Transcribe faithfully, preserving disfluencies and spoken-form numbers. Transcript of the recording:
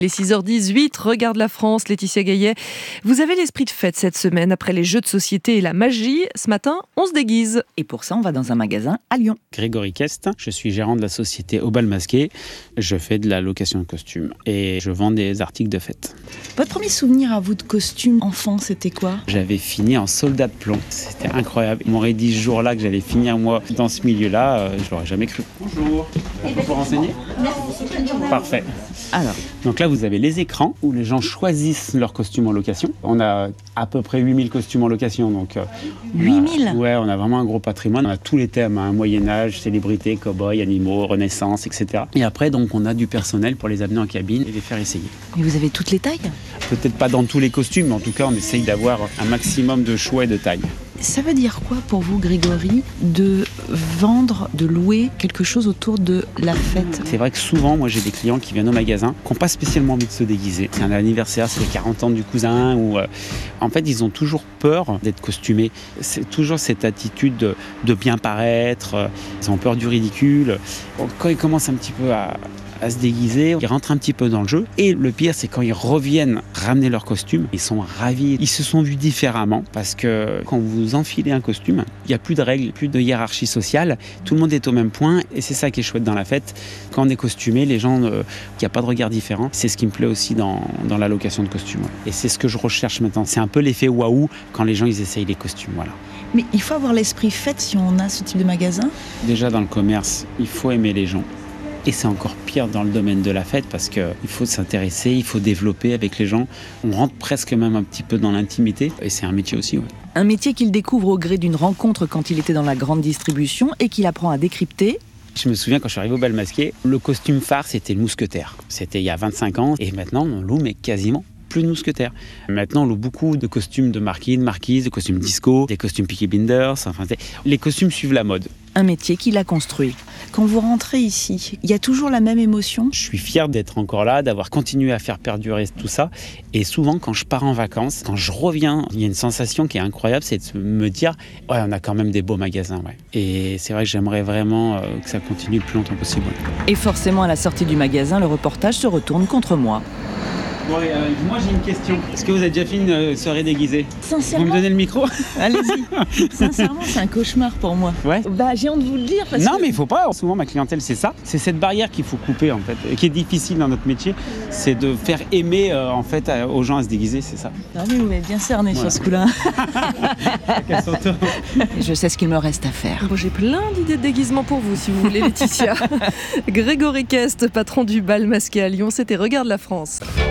Les six heures dix-huit, regarde la France, Laetitia Gaillet. Vous avez l'esprit de fête cette semaine, après les jeux de société et la magie. Ce matin, on se déguise. Et pour ça, on va dans un magasin à Lyon. Grégory Kest, je suis gérant de la société Au Bal Masqué. Je fais de la location de costumes et je vends des articles de fête. Votre premier souvenir à vous de costume enfant, c'était quoi ? J'avais fini en soldat de plomb. C'était incroyable. Ils m'auraient dit ce jour-là que j'allais finir moi dans ce milieu-là, euh, je l'aurais jamais cru. Bonjour. On peut vous renseigner ? Parfait. Alors, donc là, vous avez les écrans où les gens choisissent leurs costumes en location. On a à peu près huit mille costumes en location. Donc, euh, huit mille ? Ouais, on a vraiment un gros patrimoine. On a tous les thèmes, hein, Moyen-Âge, célébrités, cow-boys, animaux, Renaissance, et cetera. Et après, donc, on a du personnel pour les amener en cabine et les faire essayer. Et vous avez toutes les tailles ? Peut-être pas dans tous les costumes, mais en tout cas, on essaye d'avoir un maximum de choix et de tailles. Ça veut dire quoi pour vous, Grégory, de vendre, de louer quelque chose autour de la fête ? C'est vrai que souvent, moi, j'ai des clients qui viennent au magasin, qui n'ont pas spécialement envie de se déguiser. C'est un anniversaire, c'est les quarante ans du cousin. Ou, euh, en fait, ils ont toujours peur d'être costumés. C'est toujours cette attitude de, de bien paraître. Euh, ils ont peur du ridicule. Bon, quand ils commencent un petit peu à... à se déguiser, ils rentrent un petit peu dans le jeu. Et le pire, c'est quand ils reviennent ramener leur costume, ils sont ravis. Ils se sont vus différemment parce que quand vous enfilez un costume, il n'y a plus de règles, plus de hiérarchie sociale. Tout le monde est au même point et c'est ça qui est chouette dans la fête. Quand on est costumé, les gens, euh, il n'y a pas de regard différent. C'est ce qui me plaît aussi dans, dans la location de costumes. Et c'est ce que je recherche maintenant. C'est un peu l'effet waouh quand les gens ils essayent les costumes. Voilà. Mais il faut avoir l'esprit fête si on a ce type de magasin ? Déjà dans le commerce, il faut aimer les gens. Et c'est encore pire dans le domaine de la fête parce qu'il faut s'intéresser, il faut développer avec les gens. On rentre presque même un petit peu dans l'intimité et c'est un métier aussi. Ouais. Un métier qu'il découvre au gré d'une rencontre quand il était dans la grande distribution et qu'il apprend à décrypter. Je me souviens quand je suis arrivé au Bal Masqué, le costume phare c'était le mousquetaire. C'était il y a vingt-cinq ans et maintenant on loue mais quasiment plus de mousquetaires. Maintenant on loue beaucoup de costumes de marquis, de marquises, de costumes disco, des costumes Peaky Blinders. Enfin, les costumes suivent la mode. Un métier qu'il a construit. Quand vous rentrez ici, il y a toujours la même émotion ? Je suis fier d'être encore là, d'avoir continué à faire perdurer tout ça. Et souvent, quand je pars en vacances, quand je reviens, il y a une sensation qui est incroyable, c'est de me dire « Ouais, on a quand même des beaux magasins. Ouais. » Et c'est vrai que j'aimerais vraiment euh, que ça continue le plus longtemps possible. Et forcément, à la sortie du magasin, le reportage se retourne contre moi. Bon, euh, moi j'ai une question. Est-ce que vous avez déjà fait une euh, soirée déguisée ? Sincèrement ? Vous me donnez le micro ? Allez-y. Sincèrement, c'est un cauchemar pour moi. Ouais. Bah, j'ai honte de vous le dire parce non, que... mais il faut pas. Souvent, ma clientèle, c'est ça. C'est cette barrière qu'il faut couper, en fait, et qui est difficile dans notre métier. C'est de faire aimer, euh, en fait, à, aux gens à se déguiser, c'est ça. Non, mais vous m'avez bien cerné voilà. sur ce coup-là. Je sais ce qu'il me reste à faire. Bon, j'ai plein d'idées de déguisement pour vous, si vous voulez, Laetitia. Grégory Kest, patron du Bal Masqué à Lyon, c'était Regarde la France.